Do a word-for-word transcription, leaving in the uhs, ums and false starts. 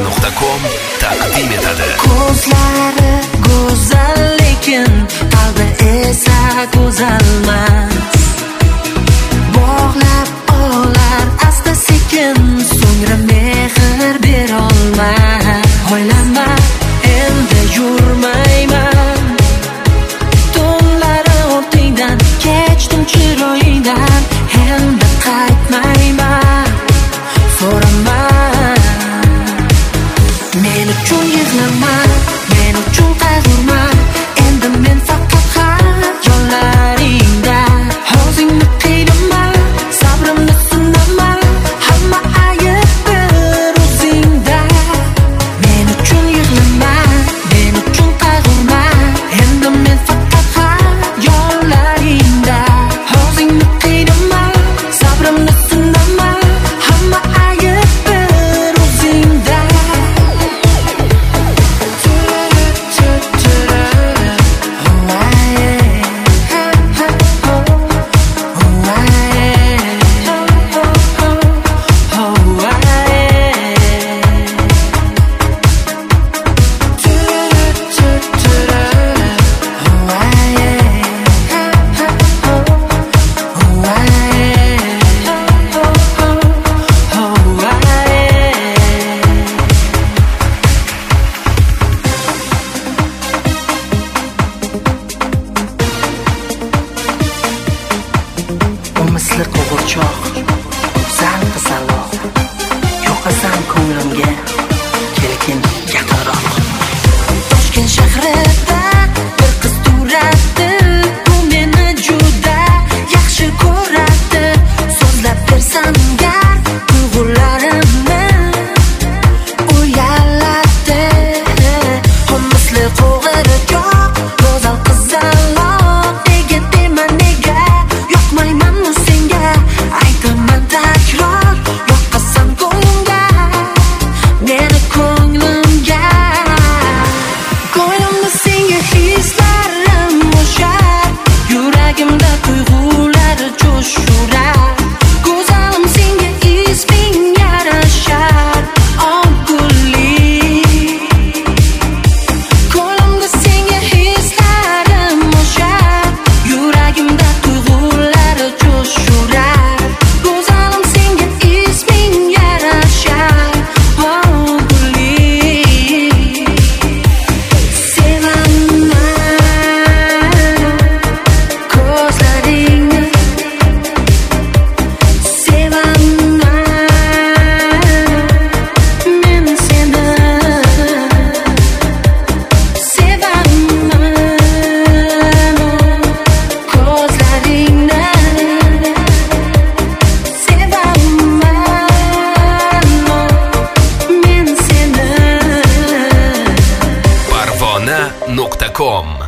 nuqta com taqdim etadi. Ko'zlari go'zal lekin qalbi esa go'zalmas. Bog'lab olar asta sekin, so'ngra mehr berolmas. O'ylama, endi yurmayman. Tunlari o'rtingdan kechdim chiroyingdan, endi qaytmayman. So'rama, men uchun yig'lama, men uchun qayg'urma. Endi men faqat xayollaringda. O'zingni qiynama, sabrimni sinama. Hamma ayb bir o'zingda. Men uchun yig'lama, men uchun qayg'urma. Endi men faqat xayollaringda. O'zingni qiynama, sabrimni sinama. Hamma ayb bir o'zingda. Misli qo'g'irchoq, go'zal qizaloq, yo'qasan ko'nglimga, kelgin yaqinroq. Toshkent shahrida bir qiz turadi, u meni juda yaxshi ko'radi. So'zlab bersam gar tuyg'ularimni uyaladi. Misli qo'g'irchoq, go'zal qizaloq, nega dema nega yo'qmayman senga. Aytaman takror, yo'qasan ko'nglimga, meni ko'nglimga. Ko'nglimda senga hislarim bo'shar, yuragimda tuyg'ular jo'shurar. Go'zalim senga isming yarashar, Og'ulli. Ko'nglimda senga hislarim bo'shar, yuragimda tuyg'ular jo'shurar. Go'zalim senga isming yarashar, Og'ulli. Sevaman ko'zlaringni, sevaman men seni. Sevaman ko'zlaringni, sevaman men seni. parvona nuqta com